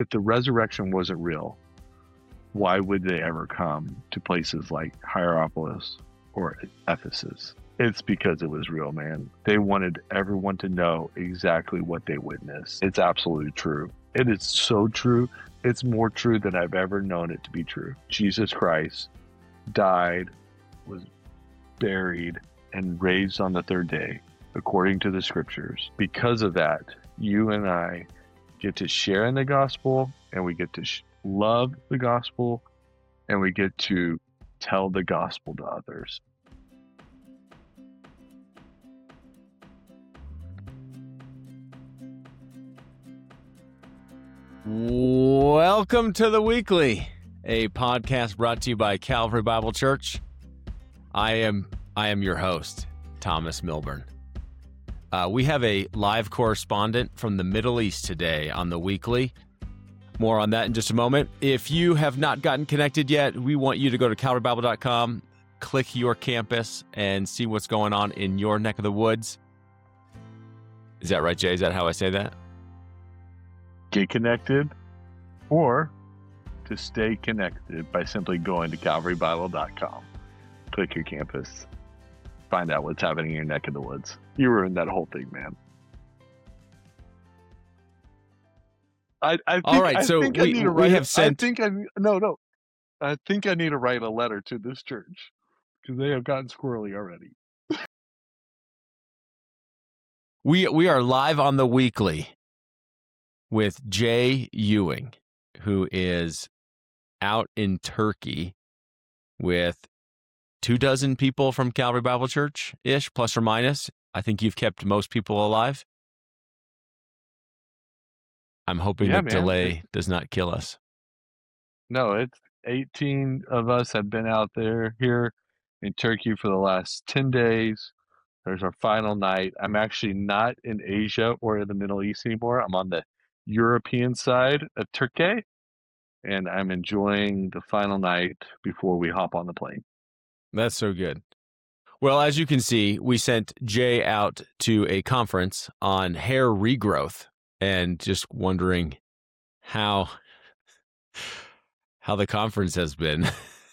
If the resurrection wasn't real, why would they ever come to places like Hierapolis or Ephesus? It's because it was real, man. They wanted everyone to know exactly what they witnessed. It's absolutely true. It is so true. It's more true than I've ever known it to be true. Jesus Christ died, was buried, and raised on the third day, according to the scriptures. Because of that, you and I get to share in the gospel, and we get to love the gospel, and we get to tell the gospel to others. Welcome to The Weekly, a podcast brought to you by Calvary Bible Church. I am your host, Thomas Milburn. We have a live correspondent from the Middle East today on The Weekly. More on that in just a moment. If you have not gotten connected yet, we want you to go to calvarybible.com, click your campus, and see what's going on in your neck of the woods. Is that right, Jay? Is that how I say that? Get connected, or to stay connected by simply going to calvarybible.com. Click your campus. Find out what's happening in your neck of the woods. You ruined that whole thing, man. I think I need to write a letter to this church because they have gotten squirrely already. We are live on The Weekly with Jay Ewing, who is out in Turkey with 24 people from Calvary Bible Church-ish, plus or minus. I think you've kept most people alive. I'm hoping the delay does not kill us. No, it's 18 of us have been out here in Turkey for the last 10 days. There's our final night. I'm actually not in Asia or in the Middle East anymore. I'm on the European side of Turkey, and I'm enjoying the final night before we hop on the plane. That's so good. Well, as you can see, we sent Jay out to a conference on hair regrowth, and just wondering how the conference has been.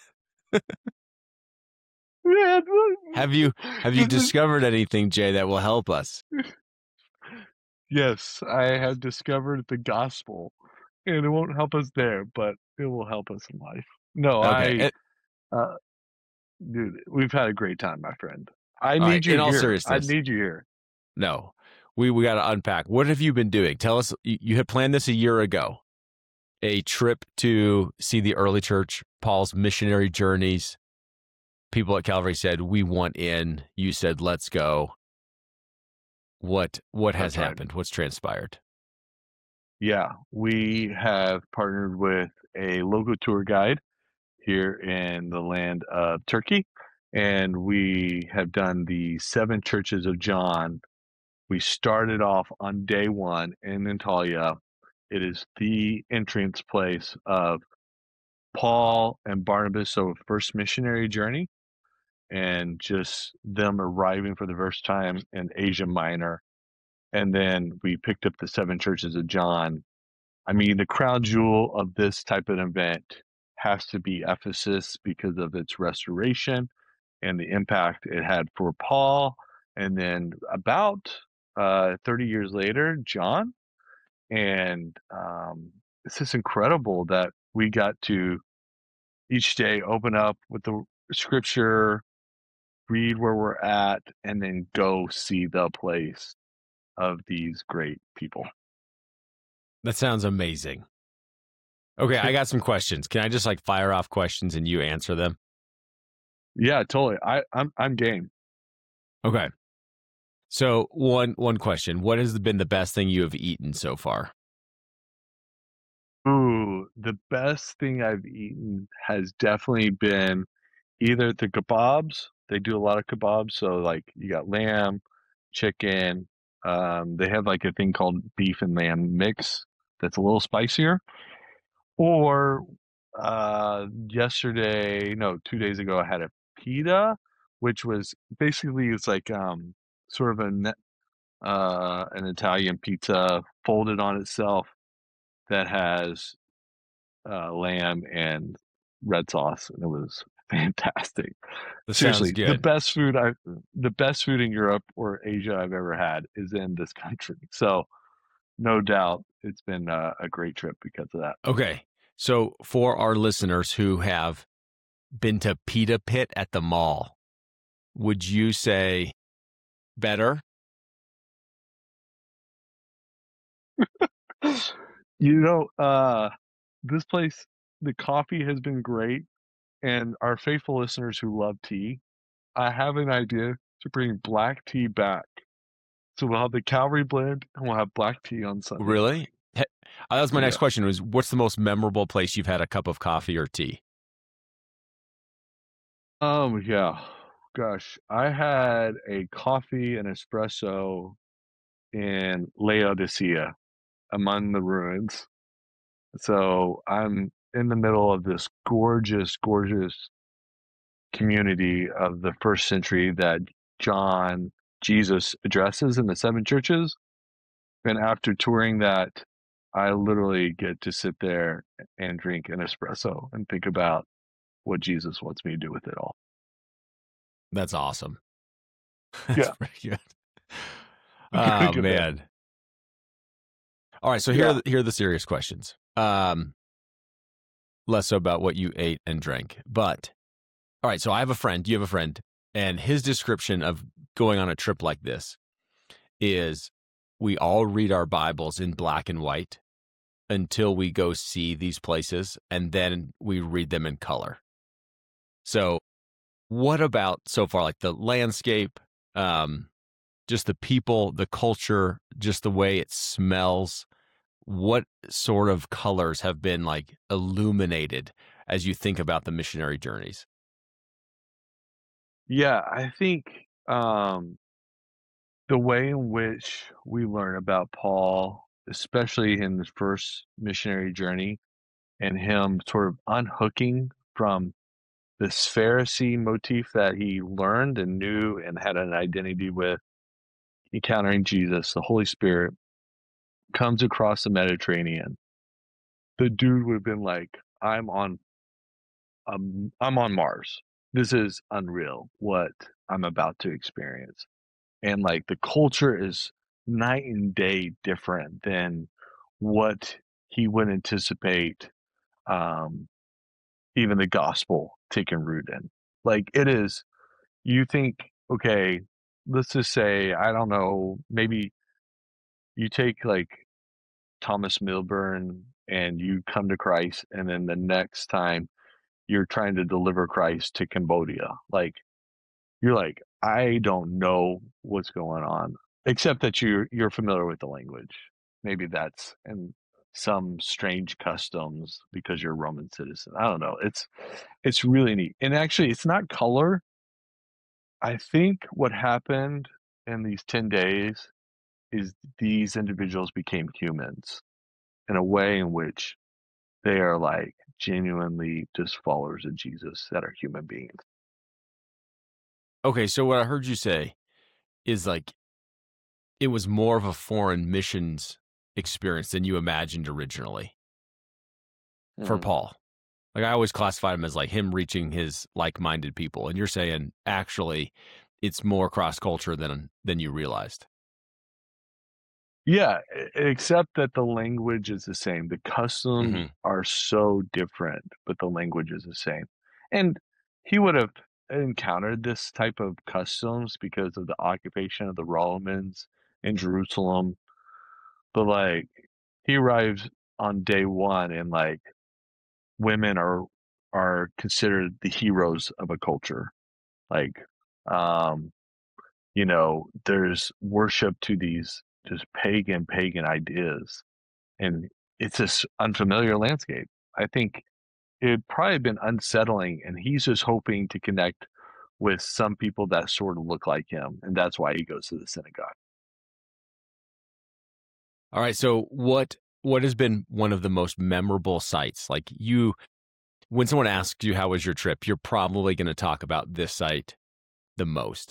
Have you discovered anything, Jay, that will help us? Yes, I have discovered the gospel, and it won't help us there, but it will help us in life. No, okay. Dude, we've had a great time, my friend. I need you here. In all seriousness, I need you here. No, we got to unpack. What have you been doing? Tell us. You had planned this a year ago, a trip to see the early church, Paul's missionary journeys. People at Calvary said, "We want in." You said, "Let's go." What has happened? What's transpired? Yeah, we have partnered with a local tour guide here in the land of Turkey, and we have done the 7 churches of John. We started off on day 1 in Antalya. It is the entrance place of Paul and Barnabas' first missionary journey, and just them arriving for the first time in Asia Minor. And then we picked up the 7 churches of John. I mean, the crown jewel of this type of event has to be Ephesus because of its restoration and the impact it had for Paul. And then about 30 years later, John. And it's just incredible that we got to each day open up with the scripture, read where we're at, and then go see the place of these great people. That sounds amazing. Okay, I got some questions. Can I just fire off questions and you answer them? Yeah, totally. I'm game. Okay. So one question: what has been the best thing you have eaten so far? Ooh, the best thing I've eaten has definitely been either the kebabs. They do a lot of kebabs, so you got lamb, chicken. They have a thing called beef and lamb mix that's a little spicier. Or 2 days ago, I had a pita, which was basically sort of an Italian pizza folded on itself, that has lamb and red sauce, and it was fantastic. That sounds Seriously, good. the best food in Europe or Asia I've ever had is in this country. So no doubt it's been a great trip because of that. Okay. So for our listeners who have been to Pita Pit at the mall, would you say better? You know, this place, the coffee has been great, and our faithful listeners who love tea, I have an idea to bring black tea back. So we'll have the Calvary blend and we'll have black tea on Sundays. Really? That was my next Yeah. question was what's the most memorable place you've had a cup of coffee or tea? Yeah. Gosh, I had a coffee and espresso in Laodicea among the ruins. So I'm in the middle of this gorgeous, gorgeous community of the first century that Jesus addresses in the seven churches. And after touring that, I literally get to sit there and drink an espresso and think about what Jesus wants me to do with it all. That's awesome. That's Yeah. pretty good. Pretty Oh good, man. man. All right, so Yeah. here are the serious questions. Less so about what you ate and drank. But all right, so I have a friend, you have a friend, and his description of going on a trip like this is we all read our Bibles in black and white until we go see these places, and then we read them in color. So what about so far, like the landscape, just the people, the culture, just the way it smells? What sort of colors have been like illuminated as you think about the missionary journeys? Yeah, I think the way in which we learn about Paul, especially in his first missionary journey, and him sort of unhooking from this Pharisee motif that he learned and knew and had an identity with, encountering Jesus, the Holy Spirit, comes across the Mediterranean. The dude would have been like, I'm on Mars. This is unreal what I'm about to experience. And like the culture is night and day different than what he would anticipate um, even the gospel taking root in. Like it is, you think, okay, let's just say, I don't know, maybe you take like Thomas Milburn and you come to Christ, and then the next time you're trying to deliver Christ to Cambodia. Like you're like, I don't know what's going on, except that you're familiar with the language. Maybe that's and some strange customs because you're a Roman citizen. I don't know. It's really neat. And actually it's not color. I think what happened in these 10 days is these individuals became humans in a way in which they are like genuinely just followers of Jesus that are human beings. Okay, so what I heard you say is like it was more of a foreign missions experience than you imagined originally for Mm. Paul. Like I always classified him as like him reaching his like-minded people, and you're saying actually it's more cross-culture than you realized. Yeah, except that the language is the same. The customs Mm-hmm. are so different, but the language is the same. And he would have encountered this type of customs because of the occupation of the Romans in Jerusalem. But like he arrives on day one and like women are considered the heroes of a culture. Like um there's worship to these just pagan ideas, and it's this unfamiliar landscape. I think it'd probably been unsettling, and he's just hoping to connect with some people that sort of look like him, and that's why he goes to the synagogue. All right, so what has been one of the most memorable sites? Like you when someone asks you how was your trip, you're probably going to talk about this site the most.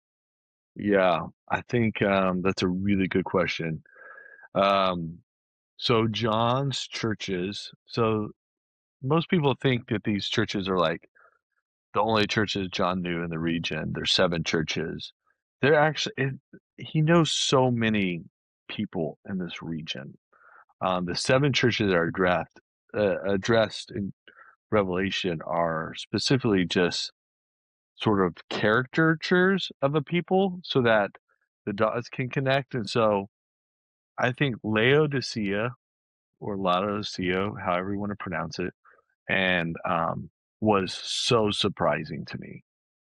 Yeah, I think that's a really good question. Um, So John's churches, so most people think that these churches are like the only churches John knew in the region. There's 7 churches. They're actually, he knows so many people in this region. The 7 churches that are addressed in Revelation are specifically just sort of caricatures of a people so that the dots can connect. And so I think Laodicea or Laodicea, however you want to pronounce it, and was so surprising to me.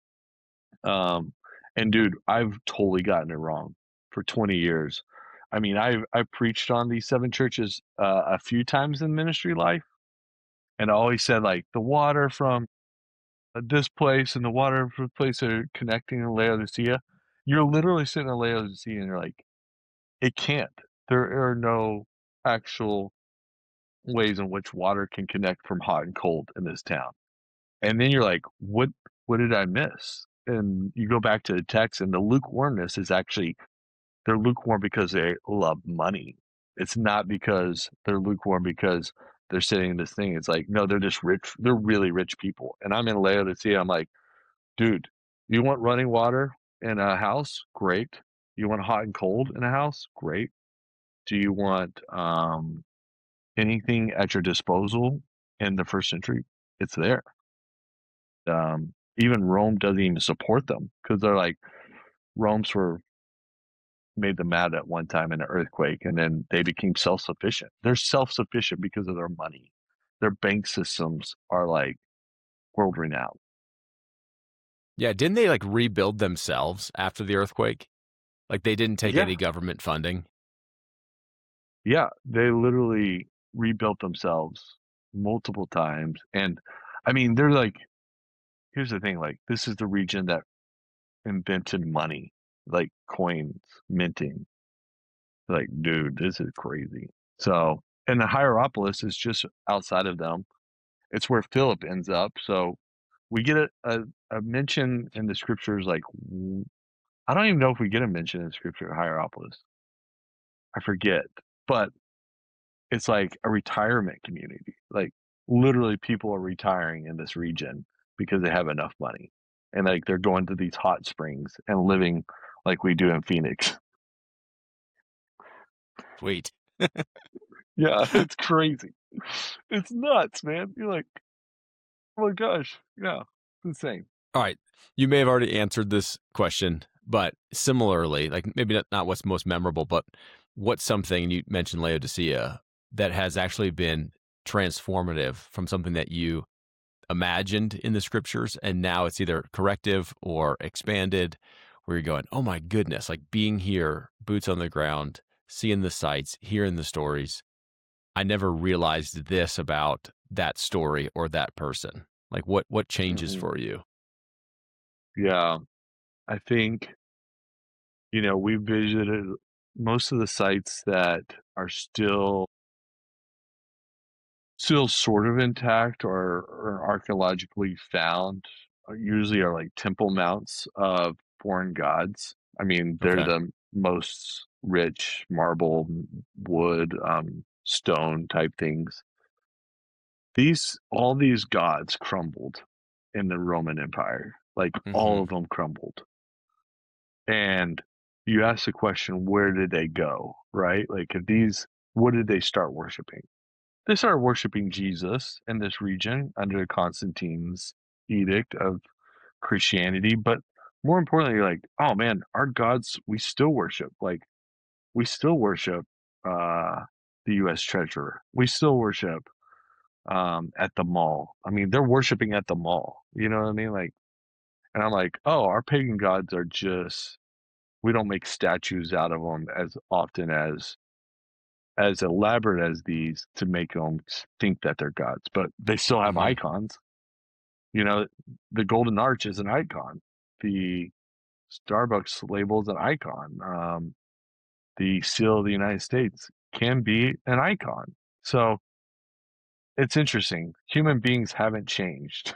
And dude, I've totally gotten it wrong for 20 years. I mean, I've preached on these 7 churches a few times in ministry life, and I always said like the water from this place and the water from the place are connecting in Laodicea. You're literally sitting in Laodicea and you're like, it can't. There are no actual ways in which water can connect from hot and cold in this town. And then you're like, what did I miss? And you go back to the text, and the lukewarmness is actually they're lukewarm because they love money. It's not because they're lukewarm because they're sitting in this thing. It's like, no, they're just rich. They're really rich people. And I'm in Laodicea. I'm like, dude, you want running water in a house? Great. You want hot and cold in a house? Great. Do you want anything at your disposal in the first century? It's there. Even Rome doesn't even support them because they're like, Rome's were made them mad at one time in an earthquake, and then they became self-sufficient. They're self-sufficient because of their money. Their bank systems are like world renowned. Yeah, didn't they like rebuild themselves after the earthquake? Like they didn't take Yeah. any government funding? Yeah, they literally rebuilt themselves multiple times. And I mean, they're like, here's the thing, like this is the region that invented money, like coins, minting. Like, dude, this is crazy. So, and the Hierapolis is just outside of them. It's where Philip ends up. So we get a mention in the scriptures, like, I don't even know if we get a mention in the scripture of Hierapolis. I forget. But it's like a retirement community. Like, literally, people are retiring in this region because they have enough money. And like, they're going to these hot springs and living like we do in Phoenix. Sweet. Yeah, it's crazy. It's nuts, man. You're like, oh my gosh, yeah, it's insane. All right. You may have already answered this question, but similarly, like maybe not what's most memorable, but what's something, and you mentioned Laodicea, that has actually been transformative from something that you imagined in the scriptures, and now it's either corrective or expanded, where you're going, oh my goodness, like being here, boots on the ground, seeing the sights, hearing the stories. I never realized this about that story or that person. Like what changes Hmm. for you? Yeah, I think, we visited most of the sites that are still sort of intact or archaeologically found usually are like temple mounts of foreign gods. I mean, they're Okay. the most rich marble, wood, stone type things. All these gods crumbled in the Roman Empire. Like Mm-hmm. all of them crumbled. And you ask the question, where did they go? Right? Like what did they start worshiping? They started worshiping Jesus in this region under Constantine's edict of Christianity. But more importantly, like, oh man, our gods, we still worship. Like, we still worship the U.S. Treasurer. We still worship at the mall. I mean, they're worshiping at the mall. You know what I mean? Like, and I'm like, oh, our pagan gods are just, we don't make statues out of them as often as elaborate as these to make them think that they're gods, but they still have Mm-hmm. icons. You know, the Golden Arch is an icon. The Starbucks label is an icon. The seal of the United States can be an icon. So it's interesting. Human beings haven't changed.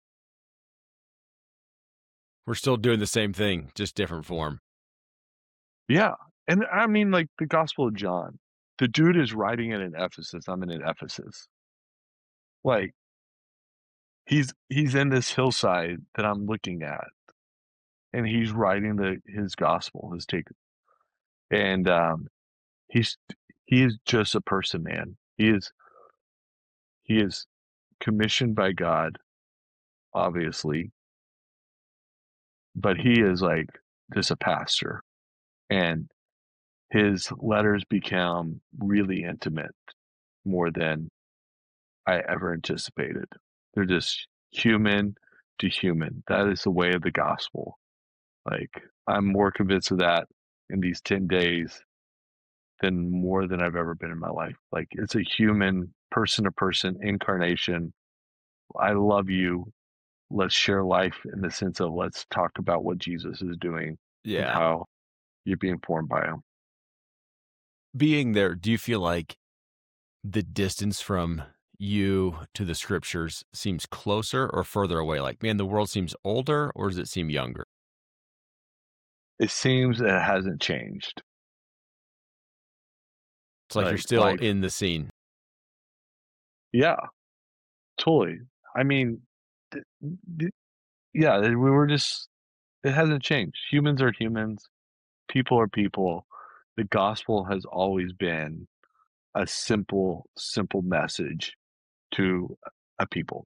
We're still doing the same thing, just different form. Yeah. And I mean, like the Gospel of John. the dude is writing it in Ephesus. I'm in Ephesus. Like, he's in this hillside that I'm looking at, and he's writing his gospel, his take, and he's he is just a person, man. He is commissioned by God, obviously, but he is like just a pastor, and his letters become really intimate, more than I ever anticipated. They're just human to human. That is the way of the gospel. Like, I'm more convinced of that in these 10 days than more than I've ever been in my life. Like, it's a human, person to person incarnation. I love you. Let's share life in the sense of let's talk about what Jesus is doing and Yeah. how you're being formed by him. Being there, do you feel like the distance from you to the scriptures seems closer or further away? Like, man, the world seems older, or does it seem younger? It seems it hasn't changed. It's like you're Like still life. in the scene. Yeah, totally. I mean, yeah, we were just, it hasn't changed. Humans are humans. People are people. The gospel has always been a simple, simple message to a people.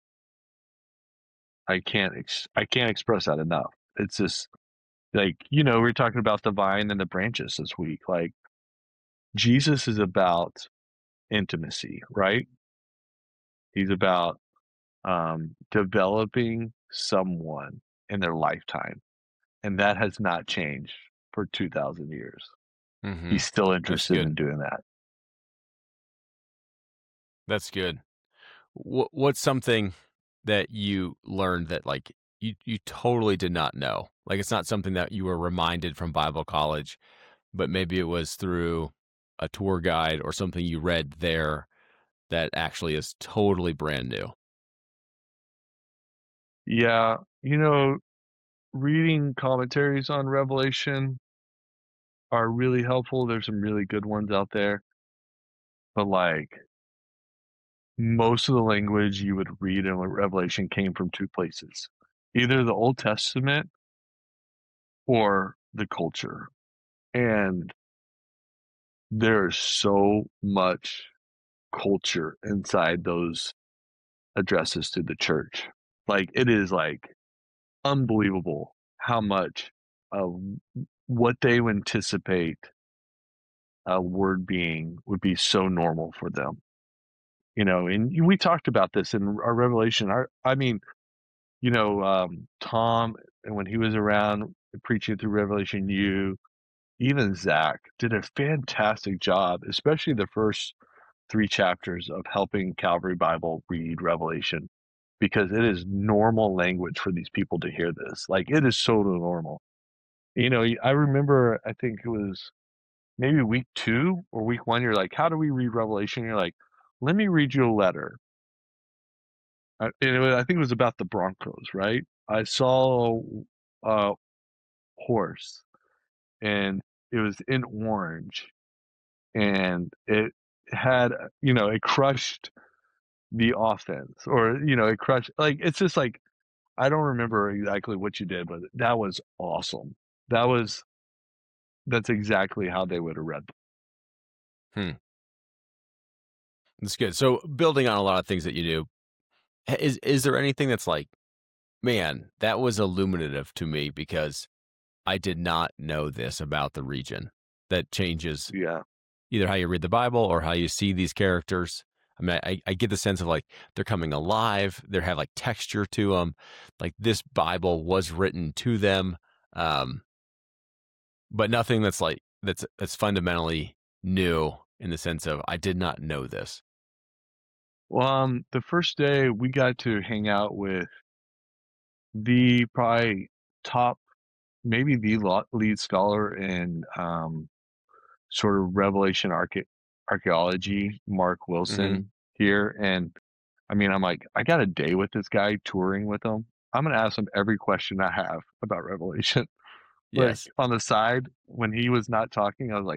I can't express that enough. It's just like, we're talking about the vine and the branches this week. Like, Jesus is about intimacy, right? He's about developing someone in their lifetime, and that has not changed for 2,000 years. Mm-hmm. He's still That's interested good. in doing that. That's good. What's something that you learned that like you totally did not know? Like, it's not something that you were reminded from Bible college, but maybe it was through a tour guide or something you read there that actually is totally brand new. Yeah, reading commentaries on Revelation are really helpful. There's some really good ones out there. But like, most of the language you would read in Revelation came from two places, either the Old Testament or the culture. And there's so much culture inside those addresses to the church. Like, it is like unbelievable how much of what they would anticipate a word being would be so normal for them. And we talked about this in our Revelation. Tom, and when he was around preaching through Revelation, even Zach did a fantastic job, especially the first 3 chapters of helping Calvary Bible read Revelation, because it is normal language for these people to hear this. Like, it is so normal. I remember, I think it was maybe week 2 or week 1, you're like, how do we read Revelation? You're like, let me read you a letter. And I think it was about the Broncos, right? I saw a horse, and it was in orange, and it had, it crushed the offense, or, it crushed, like, it's just like, I don't remember exactly what you did, but that was awesome. That's exactly how they would have read them. That's good. So, building on a lot of things that you do, is there anything that's like, man, that was illuminative to me because I did not know this about the region, that changes Yeah. either how you read the Bible or how you see these characters? I mean, I get the sense of like they're coming alive. They have like texture to them. Like, this Bible was written to them, but nothing that's like that's fundamentally new in the sense of I did not know this. Well, the first day we got to hang out with the probably top, maybe the lead scholar in sort of Revelation archaeology, Mark Wilson here. And I mean, I'm like, I got a day with this guy touring with him. I'm going to ask him every question I have about Revelation. Like, Yes. on the side, when he was not talking, I was like,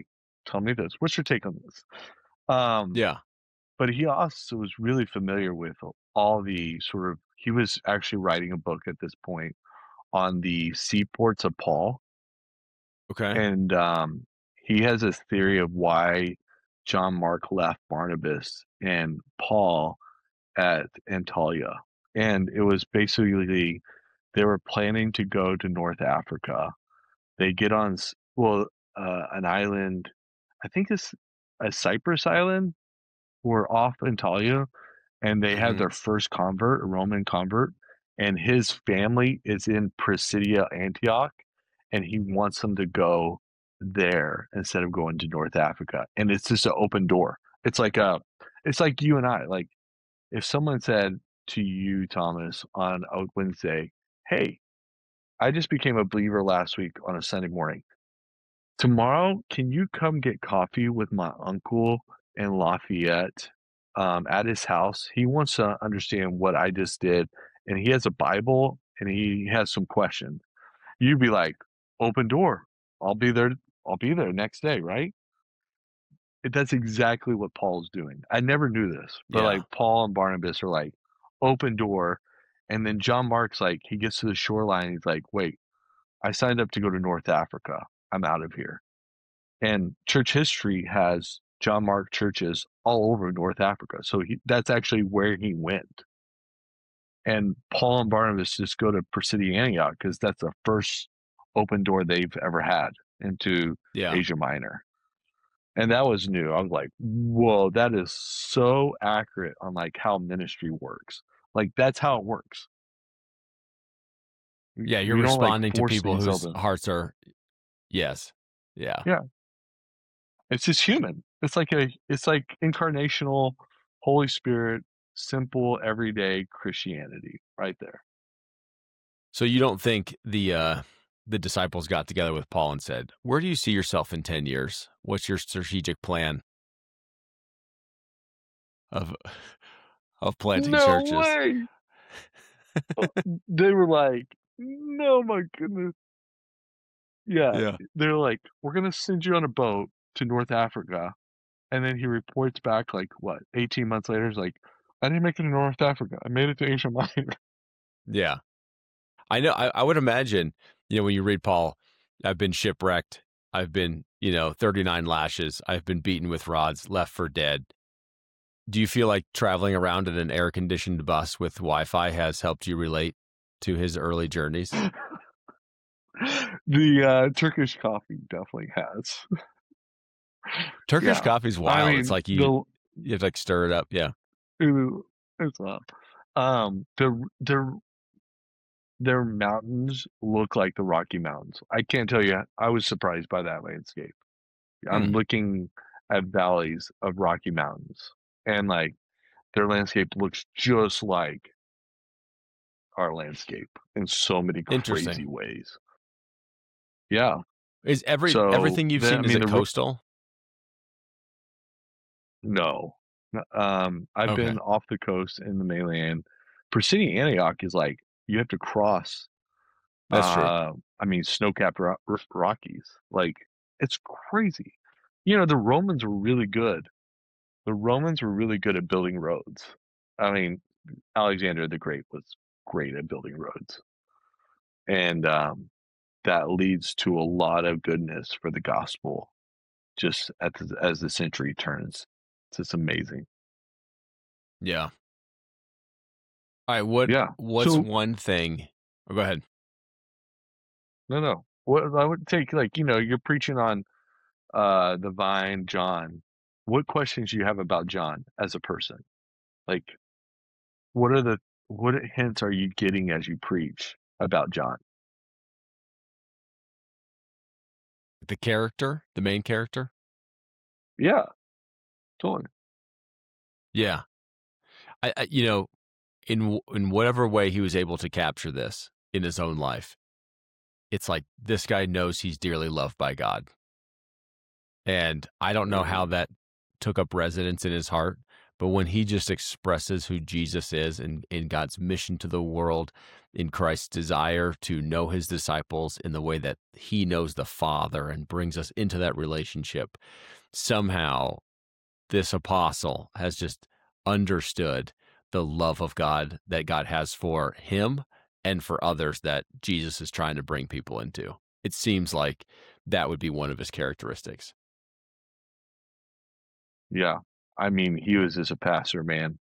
tell me this. What's your take on this? Um, Yeah. but he also was really familiar with all the he was actually writing a book at this point on the seaports of Paul. Okay. And he has this theory of why John Mark left Barnabas and Paul at Antalya. And it was basically they were planning to go to North Africa. They get on, an island, I think it's a Cyprus island, or off Antalya, and they had Hmm. their first convert, a Roman convert, and his family is in Pisidia, Antioch, and he wants them to go there instead of going to North Africa. And it's just an open door. It's like you and I. Like if someone said to you, Thomas, on a Wednesday, "Hey, I just became a believer last week on a Sunday morning. Tomorrow, can you come get coffee with my uncle in Lafayette at his house? He wants to understand what I just did, and he has a Bible and he has some questions." You'd be like, "Open door. I'll be there. I'll be there next day, right?" That's exactly what Paul's doing. I never knew this, but Yeah. like Paul and Barnabas are like, open door. And then John Mark's like, he gets to the shoreline. He's like, "Wait, I signed up to go to North Africa. I'm out of here." And church history has John Mark churches all over North Africa. So that's actually where he went. And Paul and Barnabas just go to Pisidia, Antioch because that's the first open door they've ever had into Yeah. Asia Minor. And that was new. I was like, whoa, that is so accurate on like how ministry works. Like that's how it works. Yeah. You're We don't like responding to force people these whose open. hearts are, yes. Yeah. Yeah. It's just human. It's like incarnational Holy Spirit, simple everyday Christianity right there. So you don't think the disciples got together with Paul and said, "Where do you see yourself in 10 years? What's your strategic plan of planting No churches?" way. They were like, "No, my goodness." Yeah. Yeah. They're like, "We're going to send you on a boat to North Africa." And then he reports back like what, 18 months later, he's like, "I didn't make it to North Africa. I made it to Asia Minor." Yeah. I know. I would imagine, when you read Paul, I've been shipwrecked. I've been, 39 lashes. I've been beaten with rods, left for dead. Do you feel like traveling around in an air-conditioned bus with Wi-Fi has helped you relate to his early journeys? The Turkish coffee definitely has. Turkish Yeah. coffee's I wild. It's mean, like you have to like stir it up. Yeah. it's up. Their mountains look like the Rocky Mountains. I can't tell you. I was surprised by that landscape. I'm Hmm. looking at valleys of Rocky Mountains, and like their landscape looks just like our landscape in so many Interesting. crazy ways. Yeah. Is So everything you've seen, is it the coastal? no. I've Okay. been off the coast in the mainland. Pisidia, Antioch is like you have to cross. That's true. I mean, snow-capped Rockies. Like it's crazy. The Romans were really good. The Romans were really good at building roads. I mean, Alexander the Great was great at building roads, and that leads to a lot of goodness for the gospel. Just as the century turns, it's just amazing. Yeah. All right. Yeah. What's So one thing? Oh, go ahead. no. What I would take, like, you're preaching on the vine, John. What questions do you have about John as a person? Like, what hints are you getting as you preach about John? The character, the main character. Yeah, totally. Yeah. In whatever way he was able to capture this in his own life, it's like this guy knows he's dearly loved by God. And I don't know how that took up residence in his heart, But when he just expresses who Jesus is and in God's mission to the world, in Christ's desire to know his disciples in the way that he knows the Father and brings us into that relationship, somehow this apostle has just understood the love of God that God has for him and for others that Jesus is trying to bring people into. It seems like that would be one of his characteristics. Yeah. I mean, he was just a pastor, man.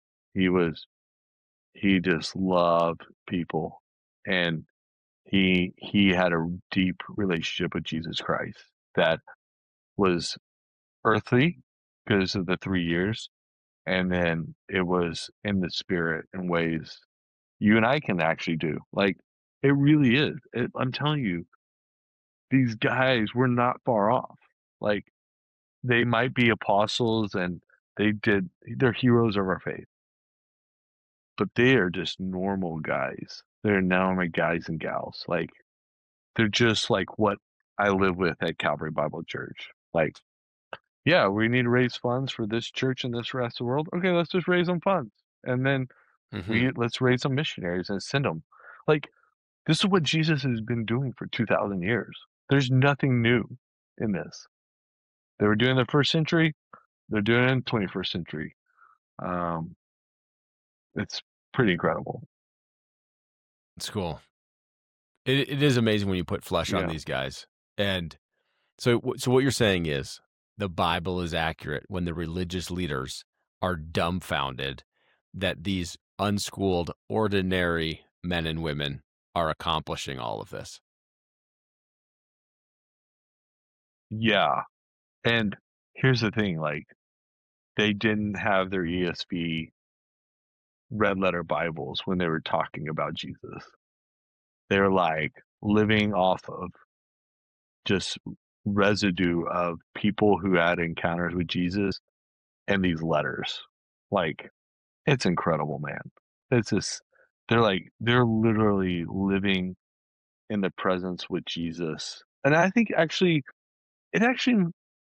He just loved people, and he had a deep relationship with Jesus Christ that was earthly because of the 3 years, and then it was in the spirit in ways you and I can actually do. Like, it really is. I'm telling you, these guys were not far off. Like, they might be apostles and they're heroes of our faith, but they are just normal guys. They're normal guys and gals. Like, they're just like what I live with at Calvary Bible Church. Like, yeah, we need to raise funds for this church and this rest of the world. Okay, let's just raise some funds. And then Mm-hmm. let's raise some missionaries and send them. Like, this is what Jesus has been doing for 2,000 years. There's nothing new in this. They were doing it in the first century. They're doing it in the 21st century. Um, it's pretty incredible. It's cool. It is amazing when you put flesh on Yeah. these guys. And so what you're saying is the Bible is accurate when the religious leaders are dumbfounded that these unschooled, ordinary men and women are accomplishing all of this. Yeah. And here's the thing, like, they didn't have their ESV red letter Bibles when they were talking about Jesus. They're like living off of just residue of people who had encounters with Jesus and these letters. Like, it's incredible, man. It's just, they're literally living in the presence with Jesus. And I think it actually,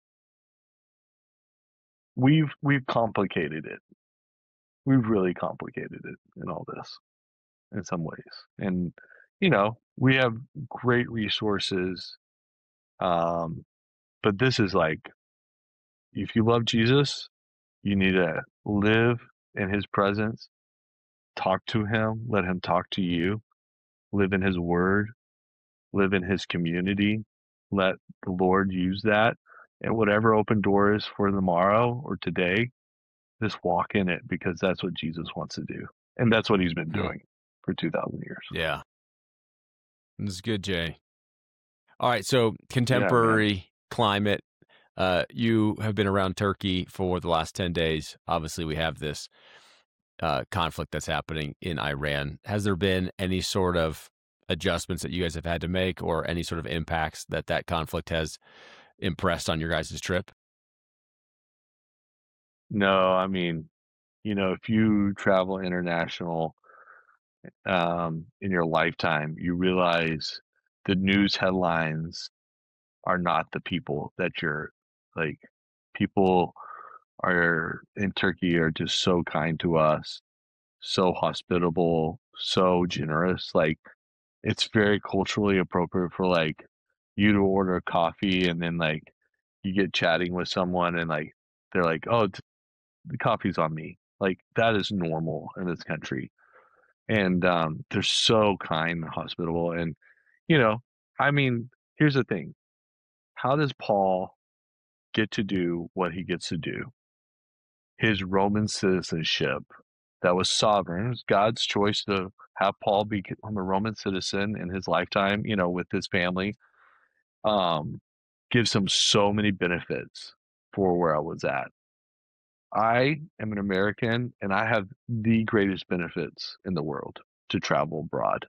we've complicated it. We've really complicated it in all this in some ways. And, we have great resources. Um, but this is like, if you love Jesus, you need to live in his presence, talk to him, let him talk to you, live in his word, live in his community, let the Lord use that. And whatever open doors for tomorrow or today, just walk in it because that's what Jesus wants to do. And that's what he's been doing for 2,000 years. Yeah. This is good, Jay. All right. So Yeah, man. contemporary climate. You have been around Turkey for the last 10 days. Obviously, we have this conflict that's happening in Iran. Has there been any sort of adjustments that you guys have had to make or any sort of impacts that conflict has impressed on your guys' trip? No, I mean, if you travel international in your lifetime, you realize the news headlines are not the people that you're like. People are in Turkey are just so kind to us, so hospitable, so generous. Like, it's very culturally appropriate for like you to order coffee and then like you get chatting with someone and like they're like, "Oh, the coffee's on me." Like, that is normal in this country. And they're so kind and hospitable. And you know, I mean, here's the thing. How does Paul get to do what he gets to do? His Roman citizenship that was sovereign. It was God's choice to have Paul become a Roman citizen in his lifetime, with his family. Um, gives him so many benefits for where I was at. I am an American and I have the greatest benefits in the world to travel abroad.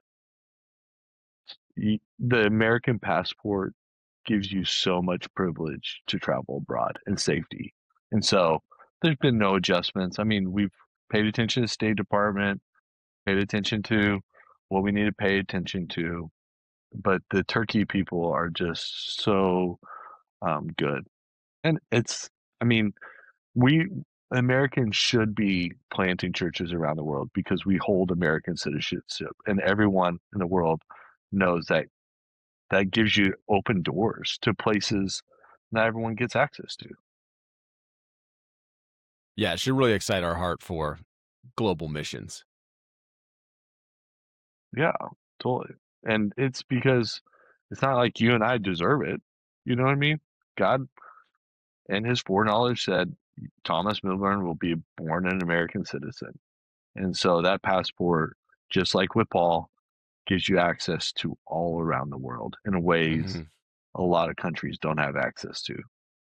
The American passport gives you so much privilege to travel abroad and safety. And so there's been no adjustments. I mean, we've paid attention to the State Department, paid attention to what we need to pay attention to, but the Turkey people are just so good. And I mean, we Americans should be planting churches around the world because we hold American citizenship, and everyone in the world knows that that gives you open doors to places not everyone gets access to. Yeah, it should really excite our heart for global missions. Yeah, totally. And it's because it's not like you and I deserve it. You know what I mean? God and his foreknowledge said Thomas Milburn will be born an American citizen. And so that passport, just like with Paul, gives you access to all around the world in ways a lot of countries don't have access to.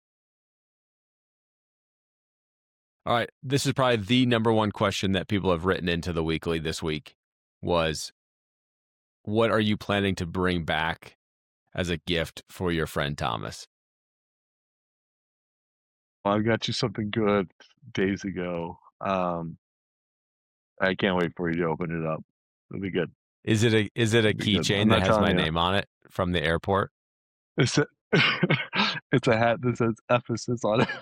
All right. This is probably the number one question that people have written into the weekly this week was, what are you planning to bring back as a gift for your friend Thomas? Well, I got you something good days ago. I can't wait for you to open it up. It'll be good. Is it a It'll be good. I'm keychain not that has telling my you. name on it from the airport? It's a, it's a hat that says Ephesus on it.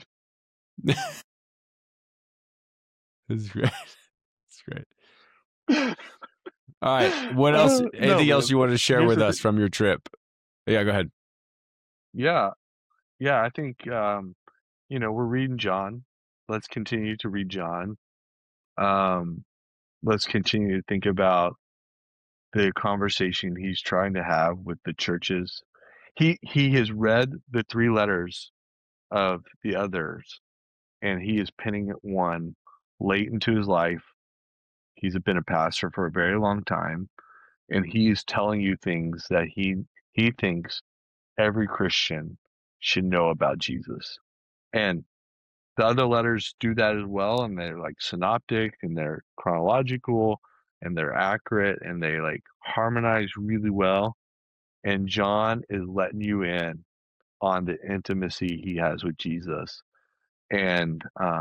It's great. It's great. All right. What else? Anything else you wanted to share with us from your trip? Yeah, go ahead. Yeah. Yeah, I think, we're reading John. Let's continue to read John. Let's continue to think about the conversation he's trying to have with the churches. He has read the 3 letters of the others, and he is penning one late into his life. He's been a pastor for a very long time, and he's telling you things that he thinks every Christian should know about Jesus. And the other letters do that as well, and they're like synoptic, and they're chronological, and they're accurate, and they like harmonize really well. And John is letting you in on the intimacy he has with Jesus. And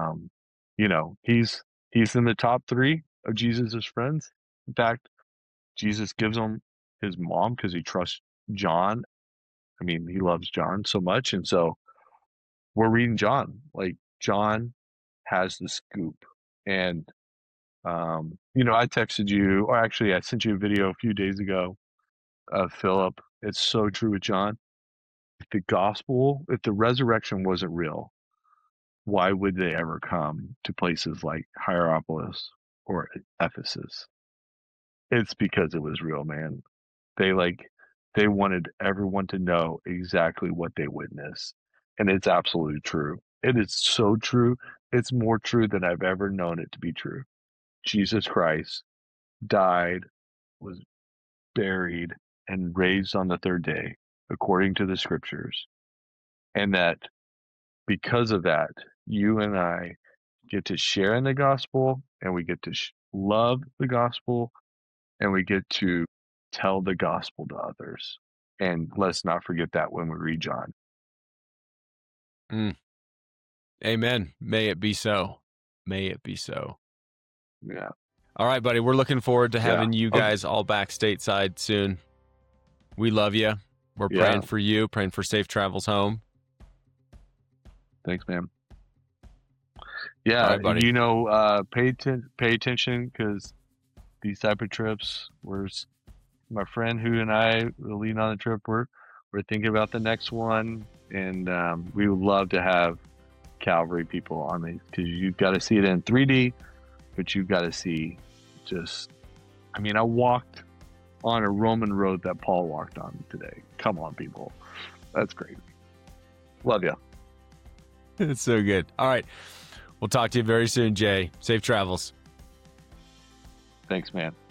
he's in the top 3 of Jesus's friends. In fact, Jesus gives him his mom because he trusts John. I mean, he loves John so much, and so we're reading John. Like, John has the scoop. And I texted you, or actually I sent you a video a few days ago of Philip. It's so true with John. If the resurrection wasn't real, why would they ever come to places like Hierapolis or Ephesus? It's because it was real, man. They wanted everyone to know exactly what they witnessed. And it's absolutely true. It is so true. It's more true than I've ever known it to be true. Jesus Christ died, was buried, and raised on the 3rd day, according to the scriptures. And that because of that, you and I get to share in the gospel, and we get to love the gospel, and we get to tell the gospel to others. And let's not forget that when we read John. Amen. May it be so. May it be so. Yeah. All right, buddy. We're looking forward to having you guys all back stateside soon. We love you. We're praying for you, praying for safe travels home. Thanks, man. Yeah, all right, buddy. Pay attention, because these type of trips, my friend who and I will lead on the trip, we're thinking about the next one, and we would love to have Calvary people on these, because you've got to see it in 3D, but you've got to see I walked on a Roman road that Paul walked on today. Come on, people. That's great. Love you. It's so good. All right. We'll talk to you very soon, Jay. Safe travels. Thanks, man.